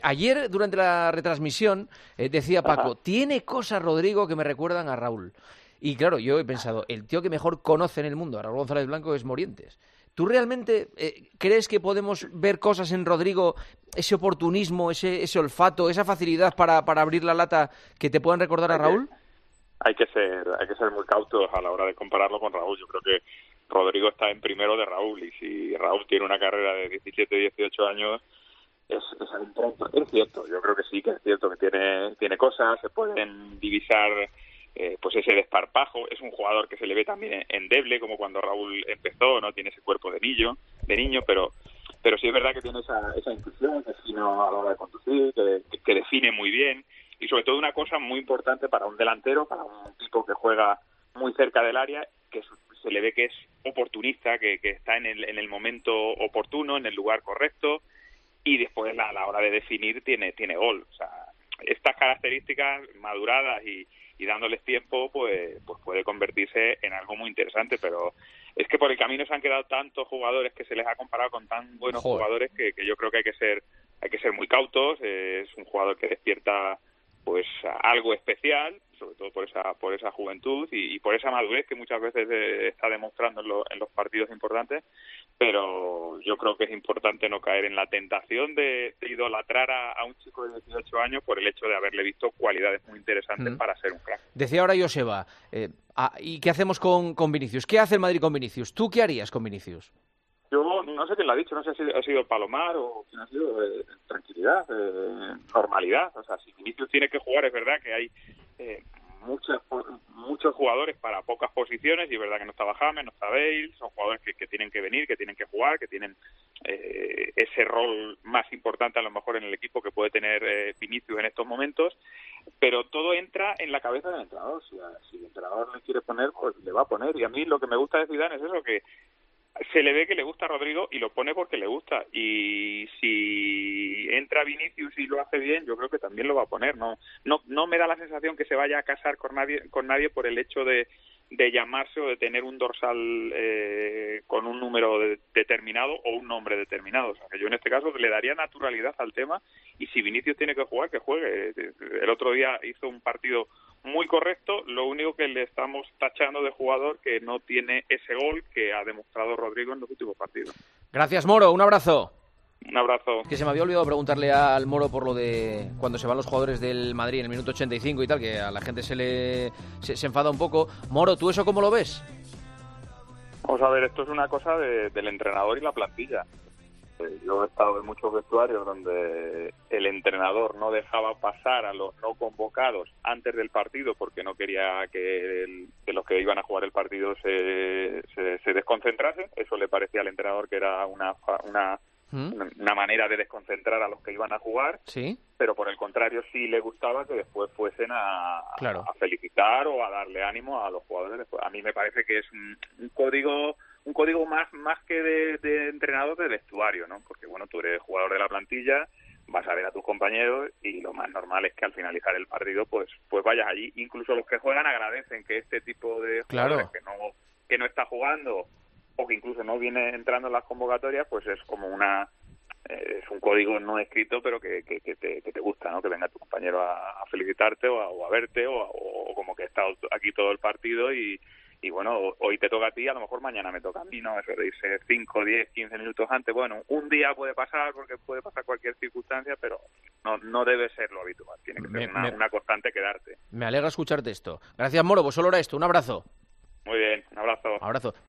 Ayer, durante la retransmisión, decía Paco, tiene cosas, Rodrigo, que me recuerdan a Raúl. Y claro, yo he pensado, el tío que mejor conoce en el mundo a Raúl González Blanco es Morientes. ¿Tú realmente crees que podemos ver cosas en Rodrigo, ese oportunismo, ese olfato, esa facilidad para abrir la lata que te puedan recordar a Raúl? Hay que ser muy cautos a la hora de compararlo con Raúl. Yo creo que Rodrigo está en primero de Raúl, y si Raúl tiene una carrera de 17, 18 años, es cierto. Yo creo que sí, que es cierto que tiene cosas, se pueden divisar pues ese desparpajo. Es un jugador que se le ve también endeble, como cuando Raúl empezó, no tiene ese cuerpo de niño, pero sí es verdad que tiene esa intuición, que es fino a la hora de conducir, que define muy bien, y sobre todo una cosa muy importante para un delantero, para un tipo que juega muy cerca del área, que se le ve que es oportunista, que está en el momento oportuno, en el lugar correcto, y después a la hora de definir tiene gol. O sea, estas características maduradas y dándoles tiempo, pues puede convertirse en algo muy interesante, pero es que por el camino se han quedado tantos jugadores que se les ha comparado con tan buenos jugadores que yo creo que hay que ser muy cautos. Es un jugador que despierta pues algo especial, sobre todo por esa juventud y por esa madurez que muchas veces está demostrando en los partidos importantes, pero yo creo que es importante no caer en la tentación de idolatrar a un chico de 18 años por el hecho de haberle visto cualidades muy interesantes para ser un crack. Decía ahora Joseba, ¿y qué hacemos con Vinicius? ¿Qué hace el Madrid con Vinicius? ¿Tú qué harías con Vinicius? Yo no sé quién lo ha dicho, no sé si ha sido Palomar o quién ha sido. Tranquilidad, normalidad. O sea, si Vinicius tiene que jugar, es verdad que hay muchos jugadores para pocas posiciones, y es verdad que no está James, no está Bale, son jugadores que tienen que venir, que tienen que jugar, que tienen ese rol más importante a lo mejor en el equipo que puede tener Vinicius en estos momentos, pero todo entra en la cabeza del entrenador. Si el entrenador le quiere poner, pues le va a poner, y a mí lo que me gusta de Zidane es eso, que se le ve que le gusta a Rodrigo y lo pone porque le gusta, y si entra Vinicius y lo hace bien, yo creo que también lo va a poner. No me da la sensación que se vaya a casar con nadie por el hecho de llamarse o de tener un dorsal con un número determinado o un nombre determinado. O sea, que yo en este caso le daría naturalidad al tema, y si Vinicius tiene que jugar, que juegue. El otro día hizo un partido muy correcto, lo único que le estamos tachando de jugador que no tiene ese gol que ha demostrado Rodrigo en los últimos partidos. Gracias, Moro, un abrazo. Un abrazo. Que se me había olvidado preguntarle al Moro por lo de cuando se van los jugadores del Madrid en el minuto 85 y tal, que a la gente se enfada un poco. Moro, ¿tú eso cómo lo ves? Vamos a ver, esto es una cosa del entrenador y la plantilla. Yo he estado en muchos vestuarios donde el entrenador no dejaba pasar a los no convocados antes del partido porque no quería que los que iban a jugar el partido se desconcentrasen. Eso le parecía al entrenador que era una manera de desconcentrar a los que iban a jugar. ¿Sí? Pero por el contrario sí le gustaba que después fuesen a felicitar o a darle ánimo a los jugadores después. A mí me parece que es un código más que de entrenador, de vestuario, ¿no? Porque bueno, tú eres jugador de la plantilla, vas a ver a tus compañeros y lo más normal es que al finalizar el partido pues vayas allí. Incluso los que juegan agradecen que este tipo de jugadores que no está jugando o que incluso no viene entrando en las convocatorias, pues es como es un código no escrito, pero que te gusta, ¿no? Que venga tu compañero a felicitarte o a verte o como que he estado aquí todo el partido y bueno, hoy te toca a ti, a lo mejor mañana me toca a mí, ¿no? Eso de irse 5, 10, 15 minutos antes, bueno, un día puede pasar porque puede pasar cualquier circunstancia, pero no debe ser lo habitual, tiene que ser una constante quedarte. Me alegra escucharte esto. Gracias, Moro, pues solo era esto, un abrazo. Muy bien, un abrazo. Abrazo.